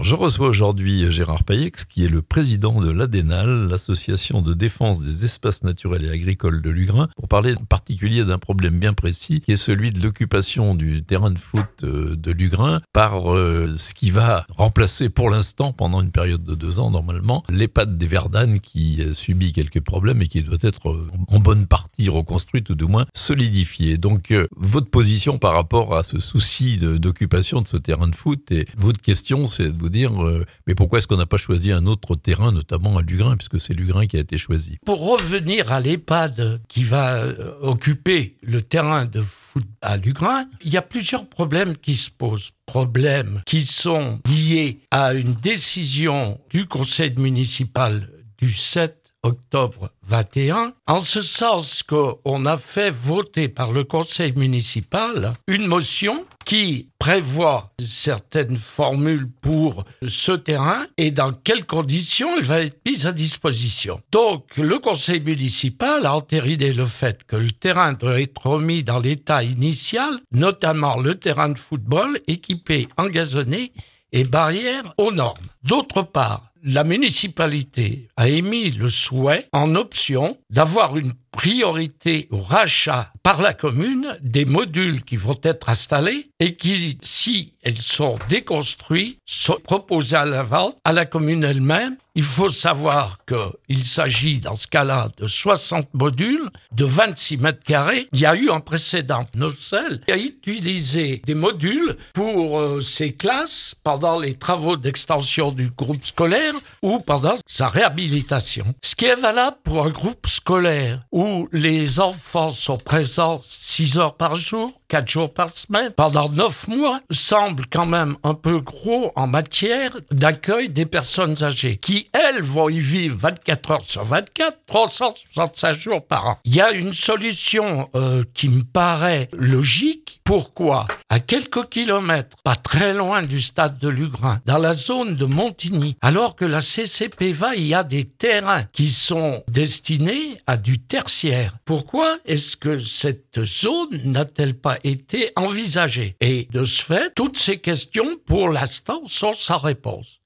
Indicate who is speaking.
Speaker 1: Je reçois aujourd'hui Gérard Payex, qui est le président de l'ADENAL, l'association de défense des espaces naturels et agricoles de Lugrin, pour parler en particulier d'un problème bien précis, qui est celui de l'occupation du terrain de foot de Lugrin par ce qui va remplacer pour l'instant, pendant une période de 2 ans normalement, l'EHPAD des Verdanes qui subit quelques problèmes et qui doit être en bonne partie reconstruite ou du moins solidifiée. Donc votre position par rapport à ce souci d'occupation de ce terrain de foot et votre question, c'est de vous dire mais pourquoi est-ce qu'on n'a pas choisi un autre terrain, notamment à Lugrin, puisque c'est Lugrin qui a été choisi.
Speaker 2: Pour revenir à l'EHPAD qui va occuper le terrain de foot à Lugrin, il y a plusieurs problèmes qui se posent. Problèmes qui sont liés à une décision du conseil municipal du 7 octobre 21, en ce sens qu'on a fait voter par le conseil municipal une motion qui prévoit certaines formules pour ce terrain et dans quelles conditions il va être mis à disposition. Donc, le conseil municipal a entériné le fait que le terrain doit être remis dans l'état initial, notamment le terrain de football équipé en gazonné et barrières aux normes. D'autre part, la municipalité a émis le souhait, en option, d'avoir une priorité au rachat par la commune des modules qui vont être installés et qui, si elles sont déconstruits, sont proposés à la vente à la commune elle-même. Il faut savoir qu'il s'agit dans ce cas-là de 60 modules de 26 mètres carrés. Il y a eu un précédent, Nocel, qui a utilisé des modules pour ses classes pendant les travaux d'extension du groupe scolaire ou pendant sa réhabilitation. Ce qui est valable pour un groupe scolaire où les enfants sont présents 6 heures par jour, 4 jours par semaine, pendant 9 mois, semble quand même un peu gros en matière d'accueil des personnes âgées, qui, elles, vont y vivre 24 heures sur 24, 365 jours par an. Il y a une solution qui me paraît logique. Pourquoi ? À quelques kilomètres, pas très loin du stade de Lugrin, dans la zone de Montigny, alors que la CCPVA, il y a des terrains qui sont destinés à du tertiaire. Pourquoi est-ce que cette zone n'a-t-elle pas été envisagée ? Et de ce fait, toutes ces questions, pour l'instant, sont sans réponse.